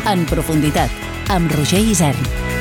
En profunditat, amb Roger Isern.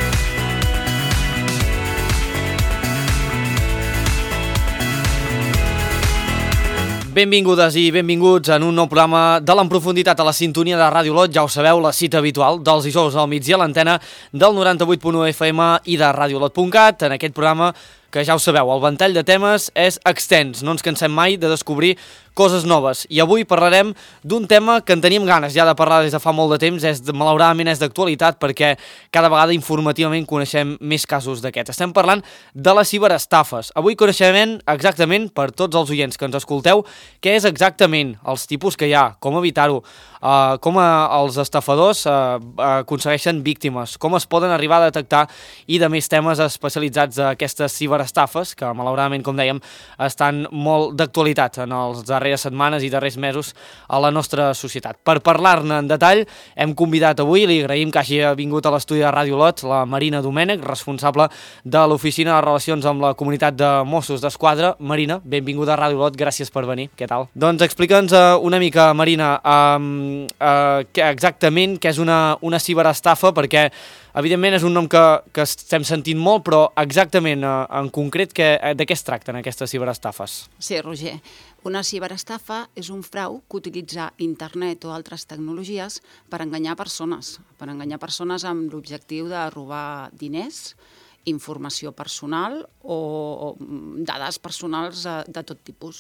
Benvingudes i benvinguts en un nou programa de l'En Profunditat a la sintonia de Ràdio Lot. Ja ho sabeu, la cita habitual dels dijous al migdia a l'antena del 98.1 FM i de radiolot.cat. En aquest programa, que ja ho sabeu, el ventall de temes és extens. No ens cansem mai de descobrir coses noves. I avui parlarem d'un tema que en tenim ganes ja de parlar des de fa molt de temps. Malauradament és d'actualitat perquè cada vegada informativament coneixem més casos d'aquests. Estem parlant de les ciberestafes. Avui coneixem exactament, per tots els oients que ens escolteu, què és exactament els tipus que hi ha, com evitar-ho, com els estafadors aconsegueixen víctimes, com es poden arribar a detectar i de més temes especialitzats d'aquestes ciberestafes que malauradament, com dèiem, estan molt d'actualitat en els darrers setmanes i darrers mesos a la nostra societat. Per parlar-ne en detall, hem convidat avui, li agraïm que hagi vingut a l'estudi de Ràdio Lot, la Marina Domènech, responsable de l'Oficina de Relacions amb la Comunitat de Mossos d'Esquadra. Marina, benvinguda a Ràdio Lot, gràcies per venir. Què tal? Doncs explica'ns una mica, Marina, exactament què és una ciberestafa, perquè evidentment és un nom que estem sentint molt, però exactament, en concret, de què es tracten aquestes ciberestafes? Sí, Roger. Una ciberestafa és un frau que utilitza internet o altres tecnologies per enganyar persones amb l'objectiu de robar diners, informació personal o dades personals de tot tipus.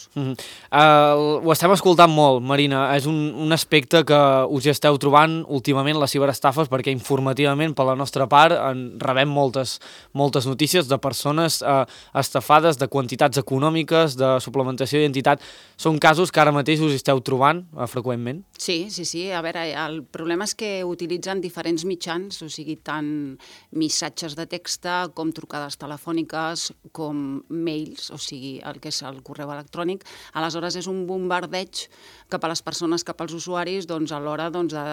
Ho estem escoltant molt, Marina. És un aspecte que us hi esteu trobant últimament, les ciberestafes, perquè informativament, per la nostra part, rebem moltes notícies de persones estafades, de quantitats econòmiques, de suplementació d'identitat. Són casos que ara mateix us hi esteu trobant freqüentment? Sí. A veure, el problema és que utilitzen diferents mitjans, o sigui, tant missatges de text com trucades telefòniques, com mails, o sigui, el que és el correu electrònic. Aleshores, és un bombardeig cap a les persones, cap als usuaris, a l'hora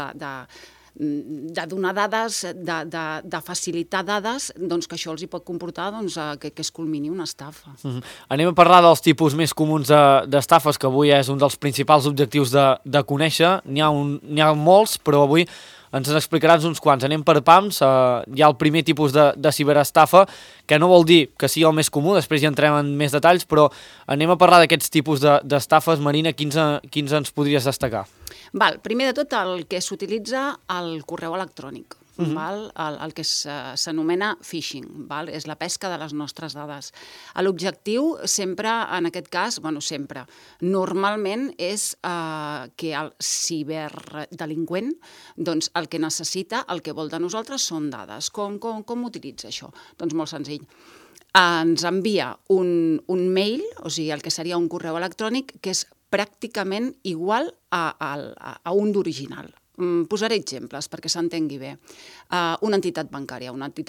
de donar dades, de facilitar dades, que això els hi pot comportar que es culmini una estafa. Anem a parlar dels tipus més comuns d'estafes, que avui és un dels principals objectius de conèixer. N'hi ha molts, però avui ens explicaràs uns quants. Anem per pams. Hi ha el primer tipus de ciberestafa, que no vol dir que sigui el més comú, després ja entrem en més detalls, però anem a parlar d'aquests tipus d'estafes. Marina, quins ens podries destacar? Primer de tot, el que s'utilitza el correu electrònic. El que s'anomena phishing, és la pesca de les nostres dades. L'objectiu sempre, en aquest cas, normalment és que el ciberdelinqüent, el que necessita, el que vol de nosaltres són dades. Com utilitza això? Doncs molt senzill. Ens envia un mail, o sigui, el que seria un correu electrònic, que és pràcticament igual a un d'original. Posaré exemples perquè s'entengui bé. Una entitat bancària.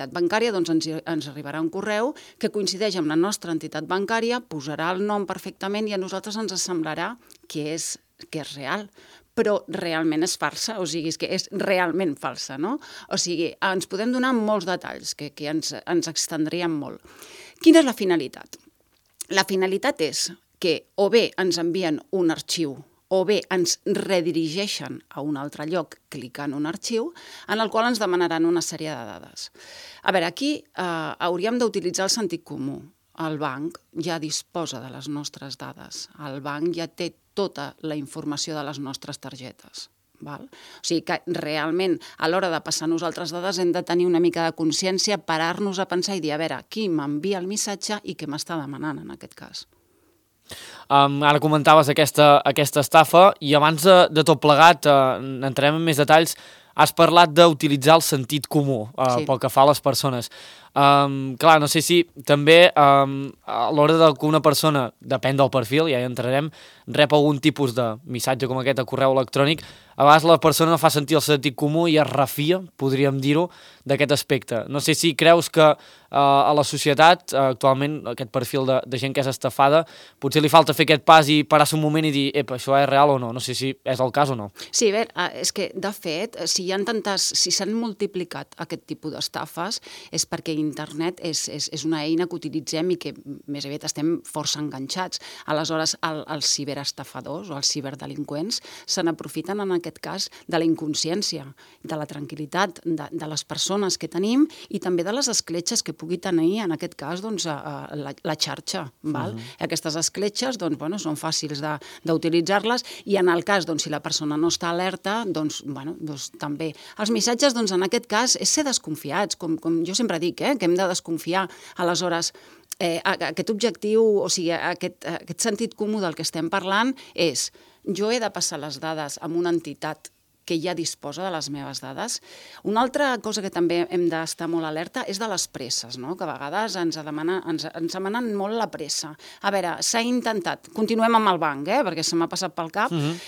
Ens arribarà un correu que coincideix amb la nostra entitat bancària, posarà el nom perfectament i a nosaltres ens semblarà que és real, però realment és farsa, o sigui, és que és realment falsa, no? O sigui, ens podem donar molts detalls que ens extendríem molt. Quina és la finalitat? La finalitat és que o bé ens envien un arxiu o bé ens redirigeixen a un altre lloc clicant un arxiu en el qual ens demanaran una sèrie de dades. A veure, aquí hauríem d'utilitzar el sentit comú. El banc ja disposa de les nostres dades. El banc ja té tota la informació de les nostres targetes. O sigui que realment a l'hora de passar nosaltres dades hem de tenir una mica de consciència, parar-nos a pensar i dir, a veure, qui m'envia el missatge i què m'està demanant en aquest cas. Ara comentaves aquesta estafa i abans de tot plegat entrarem en més detalls. Has parlat d'utilitzar el sentit comú pel que fa a les persones. Clar, no sé si també a l'hora que una persona, depèn del perfil, ja hi entrarem, rep algun tipus de missatge com aquest a correu electrònic, a vegades la persona fa sentir el sentit comú i es refia, podríem dir-ho, d'aquest aspecte. No sé si creus que a la societat, actualment, aquest perfil de gent que és estafada, potser li falta fer aquest pas i parar-se un moment i dir, epa, això és real o no? No sé si és el cas o no. Sí, a veure, és que, de fet, si s'han multiplicat aquest tipus d'estafes és perquè internet és una eina que utilitzem i que més aviat estem força enganxats. Aleshores, els ciberestafadors o els ciberdelinqüents se n'aprofiten en aquest cas de la inconsciència, de la tranquil·litat de les persones que tenim i també de les escletxes que pugui tenir, en aquest cas, la xarxa. Aquestes escletxes són fàcils d'utilitzar-les i en el cas, si la persona no està alerta, també. Els missatges, en aquest cas, és ser desconfiats, com jo sempre dic, que hem de desconfiar. Aleshores, aquest objectiu, o sigui, aquest sentit comú del que estem parlant és jo he de passar les dades a una entitat que ja disposa de les meves dades. Una altra cosa que també hem d'estar molt alerta és de les presses, no? Que a vegades ens demanen molt la pressa. A veure, s'ha intentat, continuem amb el banc, perquè se m'ha passat pel cap,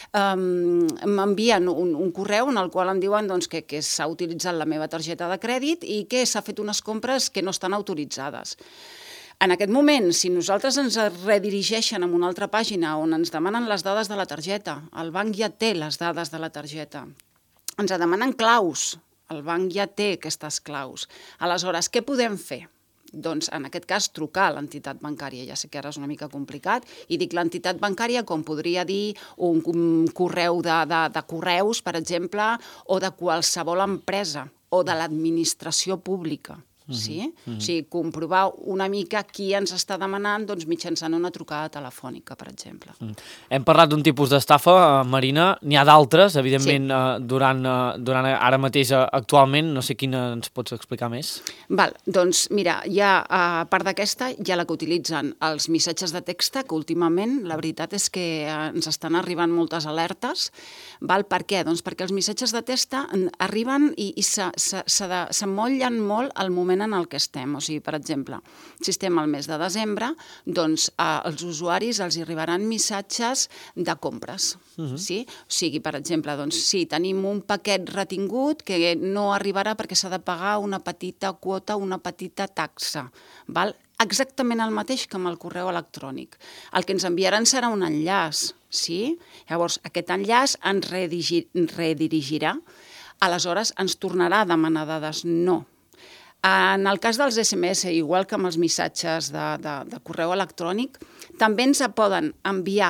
m'envien un correu en el qual em diuen que s'ha utilitzat la meva targeta de crèdit i que s'ha fet unes compres que no estan autoritzades. En aquest moment, si nosaltres ens redirigeixen a una altra pàgina on ens demanen les dades de la targeta, el banc ja té les dades de la targeta, ens demanen claus, el banc ja té aquestes claus. Aleshores, què podem fer? Doncs, en aquest cas, trucar a l'entitat bancària. Ja sé que ara és una mica complicat, i dic l'entitat bancària com podria dir un correu de correus, per exemple, o de qualsevol empresa, o de l'administració pública. Sí? O sigui, comprovar una mica qui ens està demanant mitjançant una trucada telefònica, per exemple. Hem parlat d'un tipus d'estafa, Marina, n'hi ha d'altres, evidentment, durant ara mateix, actualment, no sé quina ens pots explicar més? Doncs mira, a part d'aquesta, hi ha la que utilitzen els missatges de text, que últimament la veritat és que ens estan arribant moltes alertes. Per què? Doncs perquè els missatges de text arriben i s'emmotllen molt al moment en el que estem. O sigui, per exemple, si estem al mes de desembre, doncs als usuaris els arribaran missatges de compres. Sí? O sigui, per exemple, si tenim un paquet retingut que no arribarà perquè s'ha de pagar una petita quota, una petita taxa. Exactament el mateix que amb el correu electrònic. El que ens enviaran serà un enllaç. Sí? Llavors, aquest enllaç ens redirigirà. Aleshores, ens tornarà a demanar dades. No. En el cas dels SMS, igual que amb els missatges de correu electrònic, també ens poden enviar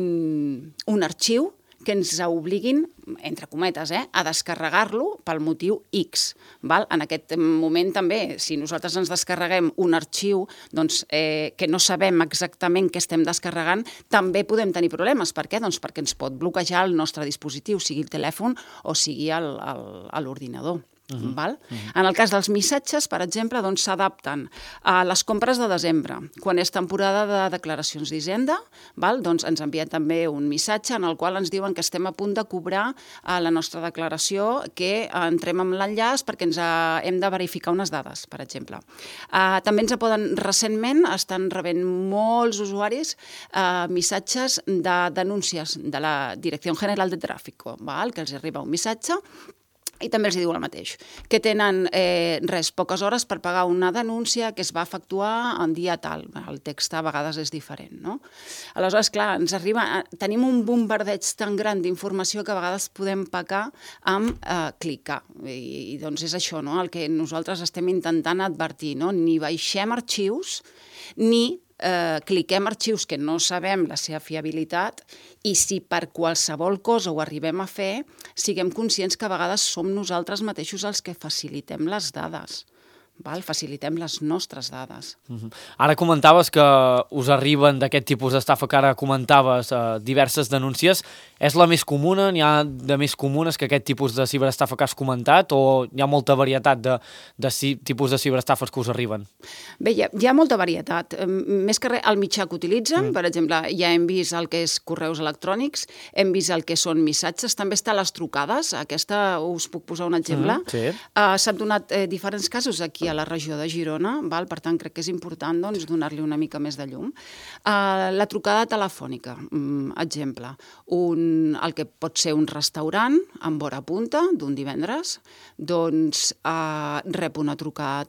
un arxiu que ens obliguin, entre cometes, a descarregar-lo pel motiu X. En aquest moment també, si nosaltres ens descarreguem un arxiu que no sabem exactament què estem descarregant, també podem tenir problemes. Per què? Doncs perquè ens pot bloquejar el nostre dispositiu, sigui el telèfon o sigui l'ordinador. En el cas dels missatges, per exemple, s'adapten a les compres de desembre. Quan és temporada de declaracions d'Hisenda, doncs ens envien també un missatge en el qual ens diuen que estem a punt de cobrar la nostra declaració, que entrem amb l'enllaç perquè ens hem de verificar unes dades, per exemple. També ens recentment estan rebent molts usuaris missatges de denúncies de la Direcció General de Tráfico, que els arriba un missatge i també els diu el mateix, que tenen poques hores per pagar una denúncia que es va efectuar en dia tal. El text a vegades és diferent, no? Aleshores, clar, tenim un bombardeig tan gran d'informació que a vegades podem pecar amb clicar. I doncs és això, no?, el que nosaltres estem intentant advertir, no? Ni baixem arxius, ni cliquem arxius que no sabem la seva fiabilitat, i si per qualsevol cosa ho arribem a fer, siguem conscients que a vegades som nosaltres mateixos els que facilitem les dades. Facilitem les nostres dades. Ara comentaves que us arriben d'aquest tipus d'estafa que ara comentaves diverses denúncies. És la més comuna? N'hi ha de més comunes que aquest tipus de ciberestafa que has comentat, o hi ha molta varietat de tipus de ciberestafes que us arriben? Bé, hi ha molta varietat. Més que res, el mitjà que utilitzen, per exemple, ja hem vist el que és correus electrònics, hem vist el que són missatges, també està les trucades, aquesta us puc posar un exemple. S'han donat diferents casos aquí a la regió de Girona, per tant crec que és important donar-li una mica més de llum. La trucada telefònica, exemple, el que pot ser un restaurant amb hora punta d'un divendres, doncs rep una trucada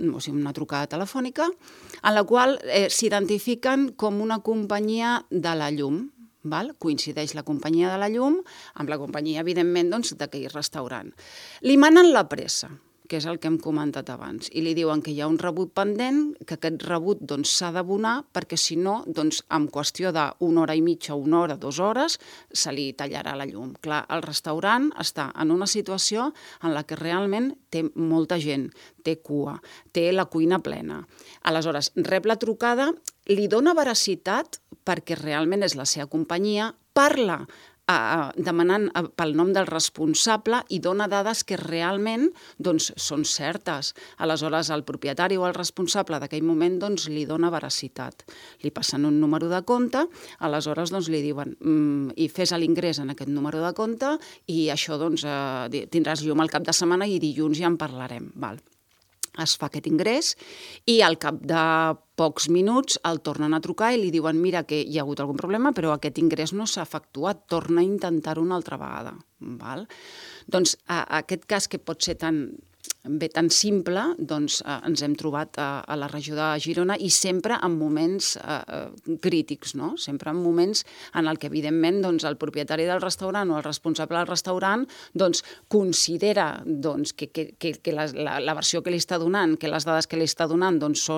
telefònica en la qual s'identifiquen com una companyia de la llum. Coincideix la companyia de la llum amb la companyia, evidentment, d'aquell restaurant. Li manen la pressa. que és el que hem comentat abans, i li diuen que hi ha un rebut pendent, que aquest rebut s'ha d'abonar, perquè si no, en qüestió d'una hora i mitja, 1 hora, 2 hores, se li tallarà la llum. Clar, el restaurant està en una situació en la que realment té molta gent, té cua, té la cuina plena. Aleshores, rep la trucada, li dona veracitat perquè realment és la seva companyia, parla demanant pel nom del responsable i dona dades que realment són certes. Aleshores, el propietari o el responsable d'aquell moment li dona veracitat. Li passen un número de compte, aleshores li diuen i fes l'ingrés en aquest número de compte i això tindràs llum al cap de setmana i dilluns ja en parlarem. Es fa aquest ingrés i al cap de pocs minuts el tornen a trucar i li diuen mira que hi ha hagut algun problema però aquest ingrés no s'ha efectuat, torna a intentar-ho una altra vegada. Doncs aquest cas que pot ser tan simple, ens hem trobat a la regió de Girona i sempre en moments crítics, no? Sempre en moments en què, evidentment, el propietari del restaurant o el responsable del restaurant considera que la versió que li està donant, que les dades que li està donant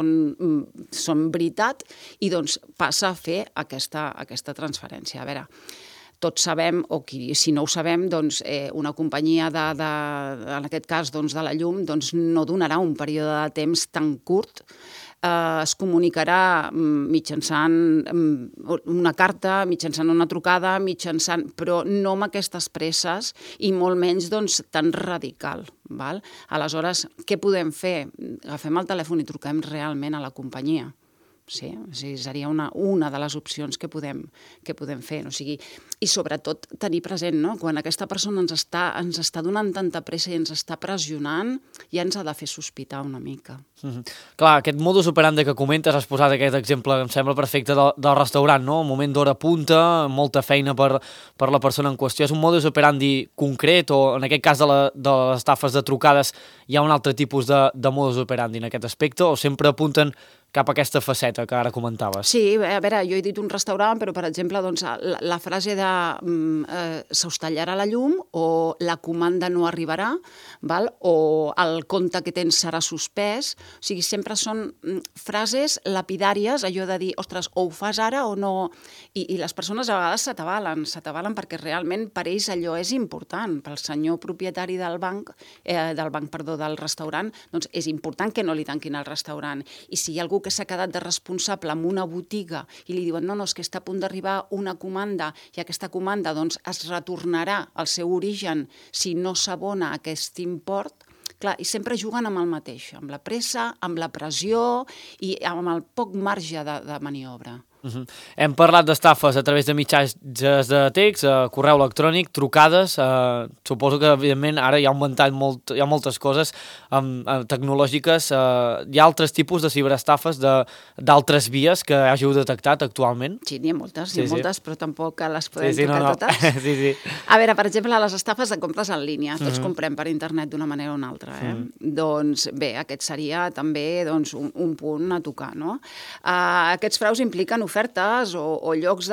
són veritat i passa a fer aquesta transferència. A veure, tots sabem, o si no ho sabem, una companyia, en aquest cas de la llum, no donarà un període de temps tan curt. Es comunicarà mitjançant una carta, mitjançant una trucada, però no amb aquestes presses i molt menys tan radical. Aleshores, què podem fer? Agafem el telèfon i truquem realment a la companyia. Sí, seria una de les opcions que podem fer. I sobretot tenir present, quan aquesta persona ens està donant tanta pressa i ens està pressionant, ja ens ha de fer sospitar una mica. Clar, aquest modus operandi que comentes, has posat aquest exemple, em sembla perfecte, del restaurant, no? Un moment d'hora punta, molta feina per la persona en qüestió. És un modus operandi concret o en aquest cas de les estafes de trucades hi ha un altre tipus de modus operandi en aquest aspecte o sempre apunten cap a aquesta faceta que ara comentaves? Sí, a veure, jo he dit un restaurant, però, per exemple, la frase de se'us tallarà la llum o la comanda no arribarà, o el compte que tens serà suspès. O sigui, sempre són frases lapidàries, allò de dir, ostres, o ho fas ara o no... I les persones a vegades s'atabalen perquè realment per ells allò és important. Pel senyor propietari del restaurant, doncs és important que no li tanquin el restaurant. I si hi ha algú que s'ha quedat de responsable en una botiga i li diuen no, és que està a punt d'arribar una comanda i aquesta comanda es retornarà al seu origen si no s'abona aquest import, clar, i sempre juguen amb el mateix, amb la pressa, amb la pressió i amb el poc marge de maniobra. Hem parlat d'estafes a través de mitjans de text, correu electrònic, trucades. Suposo que, evidentment, ara hi ha augmentat molt, hi ha moltes coses tecnològiques. Hi ha altres tipus de ciberestafes d'altres vies que hàgiu detectat actualment? Sí, n'hi ha moltes, però tampoc les podem tocar totes. Sí. A veure, per exemple, les estafes de compres en línia. Tots comprem per internet d'una manera o una altra. Doncs bé, aquest seria també un punt a tocar, no? Aquests fraus impliquen ofertes o llocs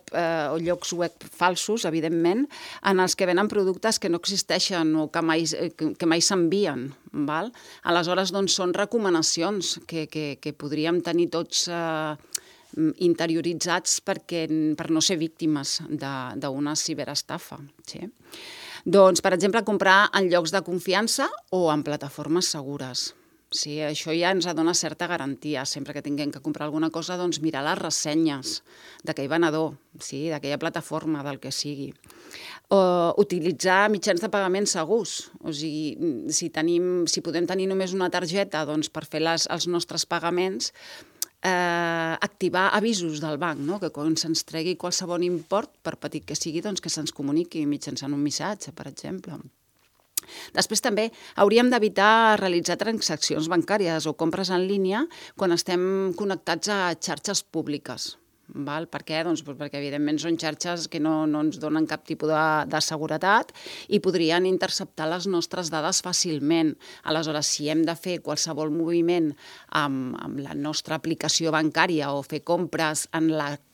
web falsos, evidentment, en els que venen productes que no existeixen o que mai s'envien. Aleshores, són recomanacions que podríem tenir tots interioritzats per no ser víctimes d'una ciberestafa. Doncs, per exemple, comprar en llocs de confiança o en plataformes segures. Sí, això ja ens dona certa garantia. Sempre que tinguem que comprar alguna cosa, mirar les ressenyes d'aquell venedor, d'aquella plataforma, del que sigui. Utilitzar mitjans de pagament segurs. O sigui, si podem tenir només una targeta per fer els nostres pagaments, activar avisos del banc, que quan se'ns tregui qualsevol import, per petit que sigui, que se'ns comuniqui mitjançant un missatge, per exemple. Després també hauríem d'evitar realitzar transaccions bancàries o compres en línia quan estem connectats a xarxes públiques. Per què? Doncs perquè, evidentment, són xarxes que no ens donen cap tipus de seguretat i podrien interceptar les nostres dades fàcilment. Aleshores, si hem de fer qualsevol moviment amb la nostra aplicació bancària o fer compres en la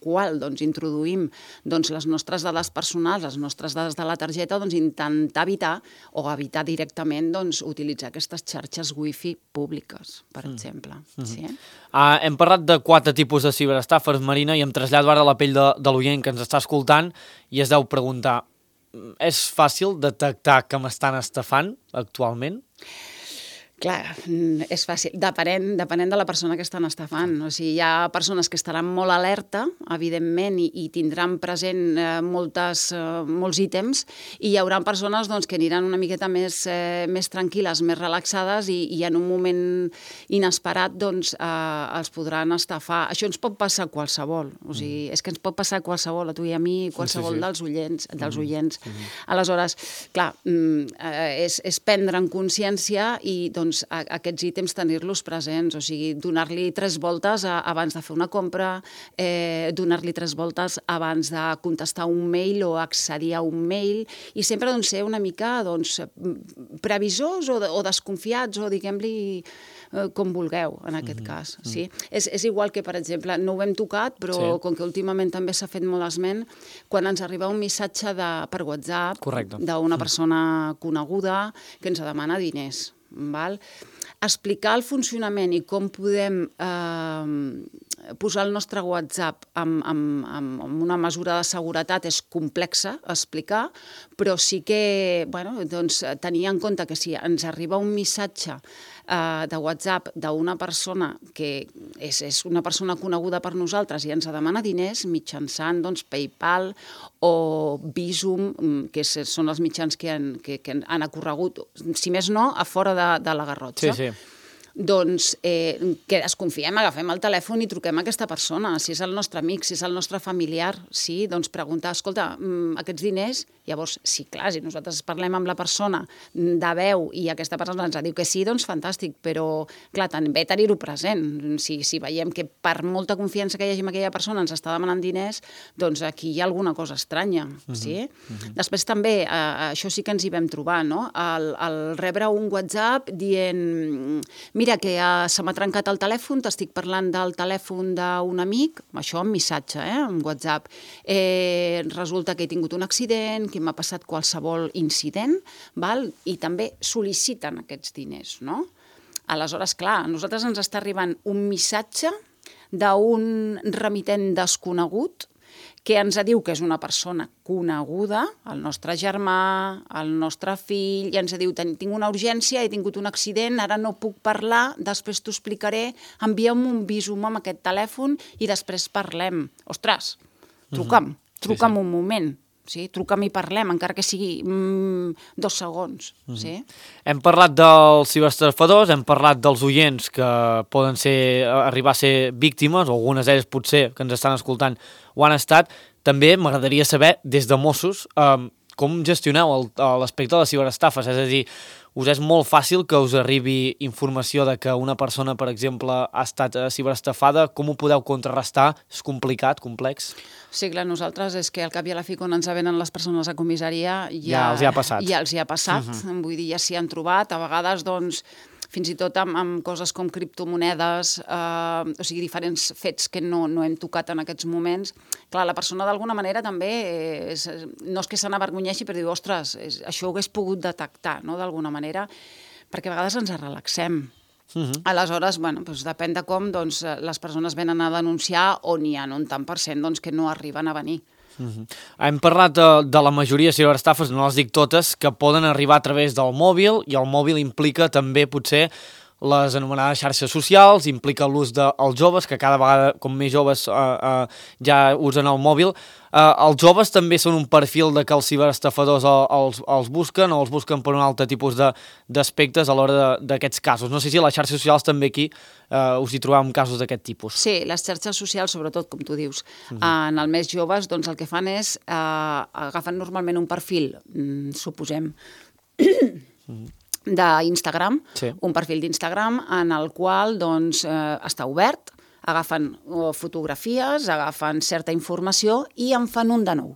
qual introduïm les nostres dades personals, les nostres dades de la targeta, intentar evitar directament utilitzar aquestes xarxes wifi públiques, per exemple. Sí? Hem parlat de 4 tipus de ciberestafes, Marina, i em trasllado ara a la pell de l'oient que ens està escoltant i es deu preguntar, és fàcil detectar que m'estan estafant actualment? Clar, és fàcil. Depenent de la persona que estan estafant. O sigui, hi ha persones que estaran molt alerta, evidentment, i tindran present molts ítems, i hi haurà persones que aniran una miqueta més tranquil·les, més relaxades, i en un moment inesperat els podran estafar. Això ens pot passar a qualsevol. O sigui, és que ens pot passar a qualsevol, a tu i a mi, qualsevol dels oients. Aleshores, clar, és prendre en consciència i aquests ítems tenir-los presents, o sigui, donar-li 3 voltes abans de fer una compra, donar-li 3 voltes abans de contestar un mail o accedir a un mail, i sempre ser una mica previsors o desconfiats, o diguem-li com vulgueu, en aquest cas. Sí? És igual que, per exemple, no ho hem tocat, però com que últimament també s'ha fet molt esment, quan ens arriba un missatge per WhatsApp d'una persona coneguda que ens demana diners. Explicar el funcionament i com podem posar el nostre WhatsApp amb una mesura de seguretat és complexa explicar, però sí que tenir en compte que si ens arriba un missatge de WhatsApp d'una persona que és una persona coneguda per nosaltres i ens demana diners mitjançant PayPal o Bizum, que són els mitjans que han ocorregut, si més no, a fora de la Garrotxa. Sí. Que desconfiem, agafem el telèfon i truquem a aquesta persona, si és el nostre amic, si és el nostre familiar, sí, preguntar, escolta, aquests diners, llavors, sí, clar, si nosaltres parlem amb la persona de veu i aquesta persona ens diu que sí, doncs fantàstic, però, clar, també tenir-ho present. Si veiem que per molta confiança que hi hagi amb aquella persona ens està demanant diners, doncs aquí hi ha alguna cosa estranya, sí? Després també, això sí que ens hi vam trobar, no? El rebre un WhatsApp dient, mira, que se m'ha trencat el telèfon, t'estic parlant del telèfon d'un amic, això en missatge, en WhatsApp. Resulta que he tingut un accident, que m'ha passat qualsevol incident, i també sol·liciten aquests diners, no? Aleshores, clar, a nosaltres ens està arribant un missatge d'un remitent desconegut que ens diu que és una persona coneguda, el nostre germà, el nostre fill, i ens diu, tinc una urgència, he tingut un accident, ara no puc parlar, després t'ho explicaré, envia'm un Bizum amb aquest telèfon i després parlem. Ostres, truca'm un moment. Sí? Truca'm i parlem, encara que sigui 2 segons. Sí? Hem parlat dels ciberestafadors, hem parlat dels oients que poden arribar a ser víctimes, o algunes d'elles potser que ens estan escoltant ho han estat. També m'agradaria saber, des de Mossos, com gestioneu l'aspecte de les ciberestafes, és a dir, us és molt fàcil que us arribi informació de que una persona, per exemple, ha estat ciberestafada, com ho podeu contrarrestar? És complicat, complex? Sí, clar, nosaltres és que al cap i a la fi quan ens venen les persones a comissaria ja els hi ha passat. Ja els hi ha passat, vull dir, ja s'hi han trobat, a vegades doncs fins i tot amb coses com criptomonedes, o sigui, diferents fets que no hem tocat en aquests moments. Clar, la persona d'alguna manera també, no és que se n'avergonyeixi, però diu, ostres, això ho hagués pogut detectar, no?, d'alguna manera, perquè a vegades ens relaxem. Aleshores, doncs depèn de com les persones venen a denunciar o n'hi ha un tant per cent que no arriben a venir. Hem parlat de la majoria de ciberestafes, no les dic totes, que poden arribar a través del mòbil, i el mòbil implica també potser les anomenades xarxes socials, implica l'ús dels joves, que cada vegada, com més joves ja usen el mòbil. Els joves també són un perfil de que els ciberestafadors els busquen, o els busquen per un altre tipus d'aspectes a l'hora d'aquests casos. No sé si a les xarxes socials també aquí us hi trobàvem casos d'aquest tipus. Sí, les xarxes socials, sobretot, com tu dius, en els més joves, doncs el que fan és agafen normalment un perfil, suposem, d'Instagram, un perfil d'Instagram en el qual està obert, agafen fotografies, agafen certa informació i en fan un de nou.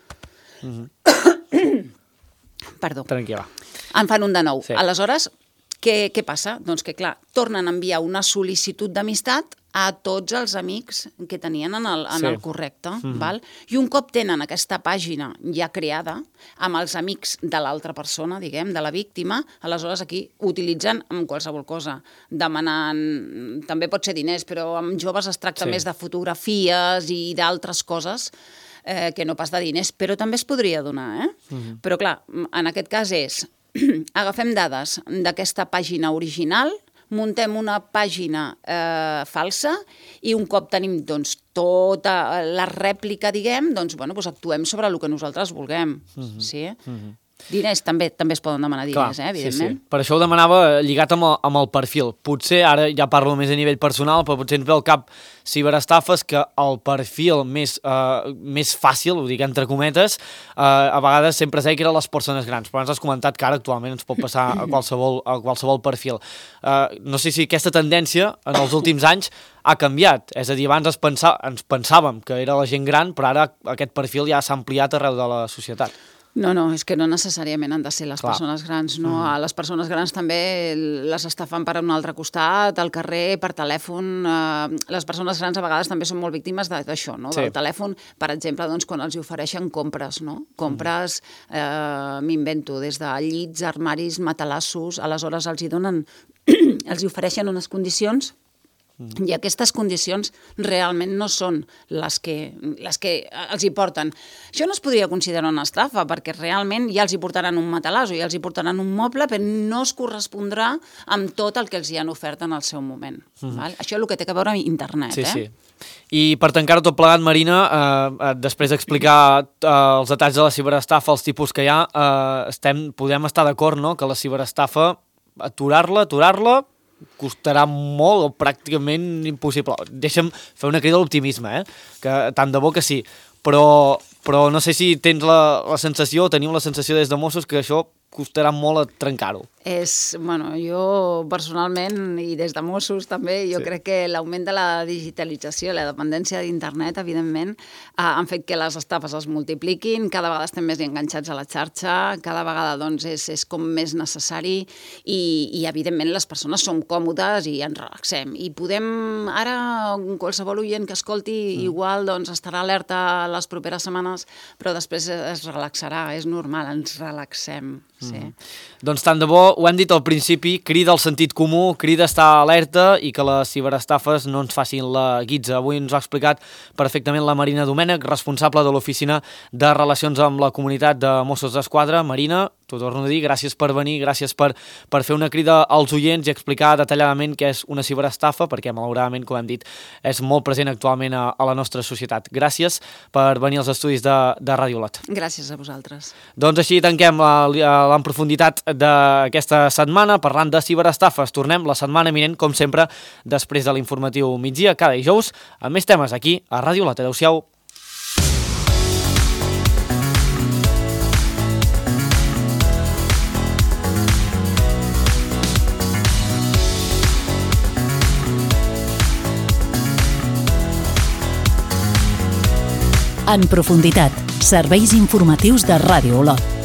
Perdó. Tranquil·la. En fan un de nou. Aleshores, què passa? Doncs que, clar, tornen a enviar una sol·licitud d'amistat a tots els amics que tenien en el correcte. Val? I un cop tenen aquesta pàgina ja creada, amb els amics de l'altra persona, diguem, de la víctima, aleshores aquí utilitzen amb qualsevol cosa, demanant, també pot ser diners, però amb joves es tracta més de fotografies i d'altres coses, que no pas de diners, però també es podria donar. Però clar, en aquest cas és, agafem dades d'aquesta pàgina original, muntem una pàgina falsa i un cop tenim tota la rèplica, diguem, actuem sobre el que nosaltres vulguem. Diners, també es poden demanar diners, evidentment. Sí. Per això ho demanava lligat amb el perfil. Potser, ara ja parlo més a nivell personal, però potser ens ve al cap ciberestafes que el perfil més fàcil, ho dic entre cometes, a vegades sempre es deia que eren les persones grans, però ens has comentat que ara actualment ens pot passar a qualsevol perfil. No sé si aquesta tendència en els últims anys ha canviat, és a dir, abans ens pensàvem que era la gent gran, però ara aquest perfil ja s'ha ampliat arreu de la societat. No, és que no necessàriament han de ser les persones grans, no? A les persones grans també les estafen per un altre costat, al carrer, per telèfon. Les persones grans a vegades també són molt víctimes d'això, no? Del telèfon, per exemple, quan els ofereixen compres, no? Compres, m'invento, des de llits, armaris, matalassos, aleshores els ofereixen unes condicions i aquestes condicions realment no són les que els hi porten. Això no es podria considerar una estafa, perquè realment ja els hi portaran un matalàs o ja els hi portaran un moble, però no es correspondrà amb tot el que els hi han ofert en el seu moment. Val? Això és el que té a veure amb internet. Sí. I per tancar-ho tot plegat, Marina, després d'explicar els detalls de la ciberestafa, els tipus que hi ha, podem estar d'acord, no?, que la ciberestafa, aturar-la, costarà molt o pràcticament impossible. Deixa'm fer una crida a l'optimisme, que tant de bo que sí, però no sé si tens la sensació, o tenim la sensació des de Mossos que això costarà molt a trencar-ho. Jo personalment, i des de Mossos també, jo crec que l'augment de la digitalització, la dependència d'internet, evidentment, han fet que les estafes es multipliquin, cada vegada estem més enganxats a la xarxa, cada vegada és com més necessari i evidentment les persones som còmodes i ens relaxem. I podem, ara, qualsevol oient que escolti, igual estarà alerta les properes setmanes, però després es relaxarà, és normal, ens relaxem. Sí. Doncs tant de bo, ho hem dit al principi, crida al sentit comú, crida a estar alerta i que les ciberestafes no ens facin la guitza. Avui ens ho ha explicat perfectament la Marina Domènech, responsable de l'Oficina de Relacions amb la Comunitat de Mossos d'Esquadra. Marina, t'ho torno a dir, gràcies per venir, gràcies per fer una crida als oients i explicar detalladament què és una ciberestafa, perquè malauradament, com hem dit, és molt present actualment a la nostra societat. Gràcies per venir als estudis de Ràdio Lot. Gràcies a vosaltres. Doncs així tanquem en profunditat d'aquesta setmana parlant de ciberestafes. Tornem la setmana vinent, com sempre, després de l'informatiu migdia, cada dijous, amb més temes aquí a Ràdio Lot. Adéu-siau. En profunditat, serveis informatius de Ràdio Olot.